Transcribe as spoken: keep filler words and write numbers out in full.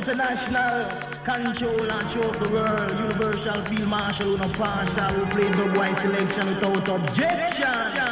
international control and show of the world. Universal field marshal, no partial. We play the boy selection without objection.